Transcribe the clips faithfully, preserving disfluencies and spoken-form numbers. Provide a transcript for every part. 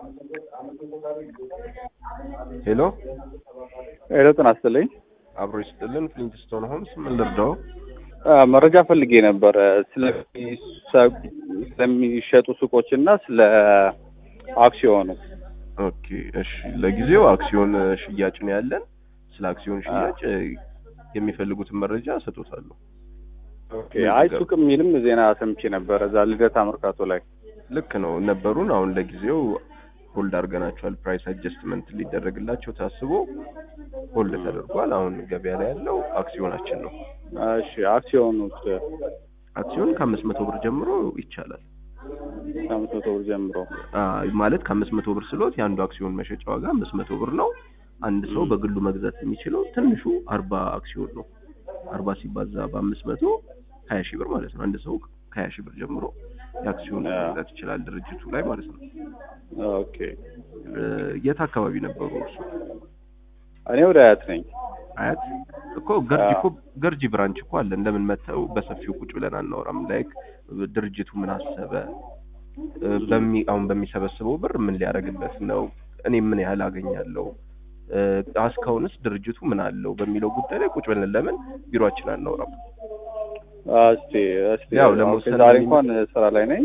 ሄሎ ሄሎ ጤና ይስጥልኝ። አብሮ ይስጥልን። ፍሊንትስቶን ሆምስ ምን ልርዳው? መረጃ ፈልጌ ነበር ስለሚሸጡ ሱቆችና ስለ አክሲዮኑ። ኦኬ እሺ፣ ለጊዜው አክሲዮን ሽያጭ ነው ያለን። ስለ አክሲዮን ሽያጭ የሚፈልጉትን መረጃ ሰጥቶታለሁ። ኦኬ አይ ሱቅ የሚልም ዜና ሰምቼ ነበር እዛ ልደታ መርካቶ ላይ። ልክ ነው ነበሩን። አሁን ለጊዜው ሆልድ አድርገናቸዋል። ፕራይስ አጀስትመንት ሊደረግላቸው ታስቦ ሆልድ ተደርጓል። አሁን ገበያ ላይ ያለው አክሲዮናችን ነው። እሺ አክሲዮኑ አክሲዮን ከአምስት መቶ ብር ጀምሮ ይቻላል። ከአምስት መቶ ብር ጀምሮ አይ ማለት ከአምስት መቶ ብር ስለሆነ የአንዱ አክሲዮን መሸጫ ዋጋ አምስት መቶ ብር ነው። አንድ ሰው በግሉ መግዛት የሚችለው ትንሹ አርባ አክሲዮን ነው። አርባ ሲባዛ በአምስት መቶ ሀያ ሺህ ብር ማለት ነው። አንድ ሰው ከሀያ ሺህ ብር ጀምሮ የአክሲዮን መግዛት ይችላል ድርጅቱ ላይ ማለት ነው። ኦኬ የት አካባቢ ነበሩ እርሱ? እኔ ወደ አያት ነኝ። አያት እኮ ገርጂ እኮ ገርጂ ብራንች እኮ አለ። እንደምን መተው በሰፊው ቁጭ ብለን አናወራም? ላይክ ድርጅቱ ምን አሰበ፣ በሚ አሁን በሚሰበስበው ብር ምን ሊያደርግበት ነው፣ እኔ ምን ያህል አገኛለሁ፣ አስካውንስ ድርጅቱ ምን አለው በሚለው ጉዳይ ላይ ቁጭ ብለን ለምን ቢሮአችን አናወራም? እስቲ እስቲ ያው ለምሳሌ ዛሬ እንኳን ስራ ላይ ነኝ።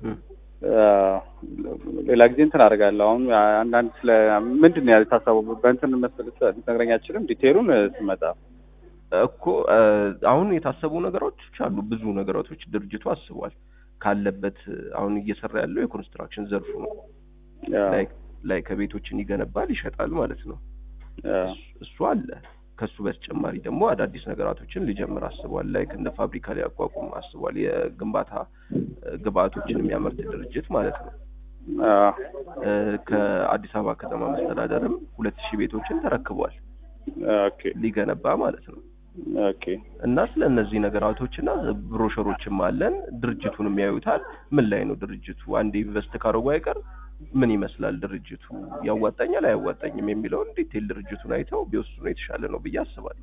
ሌላ ጊዜ እንትን አደርጋለሁ። አሁን አንዳንድ ስለ ምንድን ነው ያልታሰበው በእንትን መሰለህ ልትነግረኝ አትችልም? ዲቴይሉን ስመጣ እኮ አሁን የታሰቡ ነገሮች አሉ። ብዙ ነገሮች ድርጅቱ አስቧል ካለበት። አሁን እየሰራ ያለው የኮንስትራክሽን ዘርፉ ነው። ላይክ ላይክ ቤቶችን ይገነባል ይሸጣል ማለት ነው። እሱ አለ። ከሱ በተጨማሪ ደግሞ አዳዲስ ነገራቶችን ሊጀምር አስቧል። ላይክ እንደ ፋብሪካ ሊያቋቁም አስቧል። የግንባታ ግብአቶችን የሚያመርት ድርጅት ማለት ነው። ከአዲስ አበባ ከተማ መስተዳደርም ሁለት ሺህ ቤቶችን ተረክቧል። ኦኬ ሊገነባ ማለት ነው። ኦኬ እና ስለነዚህ ነገራቶችና ብሮሸሮችም አለን። ድርጅቱንም ያዩታል። ምን ላይ ነው ድርጅቱ አንዴ ኢንቨስት ካደረጉ አይቀር ምን ይመስላል ድርጅቱ ያዋጣኛል አያዋጣኝም የሚለውን ዲቴል ድርጅቱን አይተው ቢወስኑ የተሻለ ነው ብዬ አስባለሁ።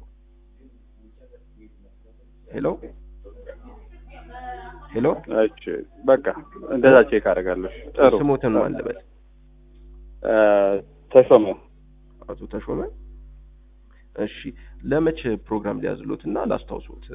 ሄሎ ሄሎ እሺ በቃ እንደዛ ቼክ አደርጋለሁ። ጥሩ ስሞትን ነው አለበት ተሾመ አቶ ተሾመ። እሺ ለመቼ ፕሮግራም ሊያዝሉትና ላስታውሱት?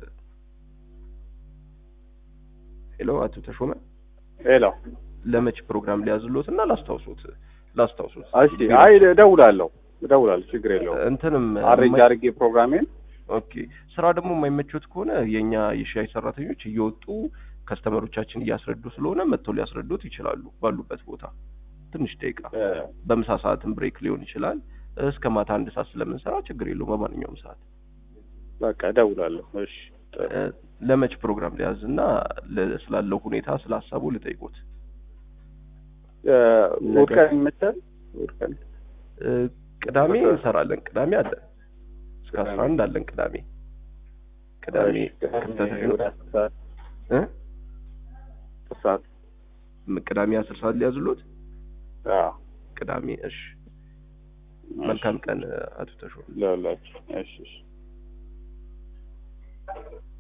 ሄሎ አቶ ተሾመ ሄሎ ለመቼ ፕሮግራም ሊያዝሉትና ላስታውሱት? ላስታውሱት እሺ አይ እደውላለሁ እደውላለሁ ችግር የለውም። እንትንም አሬንጅ አድርጌ ፕሮግራሜን። ኦኬ ስራ ደግሞ የማይመቹት ከሆነ የኛ የሻይ ሰራተኞች እየወጡ ከስተመሮቻችን እያስረዱ ስለሆነ መጥተው ሊያስረዱት ይችላሉ። ባሉበት ቦታ ትንሽ ደቂቃ በምሳ ሰዓትም ብሬክ ሊሆን ይችላል። እስከ ማታ አንድ ሰዓት ስለምንሰራ ችግር የለውም። በማንኛውም ሰዓት በቃ እደውላለሁ። እሺ ለመች ፕሮግራም ሊያዝና ስላለው ሁኔታ ስላሳቡ ልጠይቁት? ወርቀን መተል ወርቀን ቅዳሜ እንሰራለን። ቅዳሜ አለ እስከ አስራ አንድ አለን። ቅዳሜ ቅዳሜ ክፍተት እ ሰዓት ቅዳሜ አስር ሰዓት ሊያዝሉት? አዎ ቅዳሜ። እሺ መልካም ቀን አቶ ተሾመ። ለላችሁ። እሺ እሺ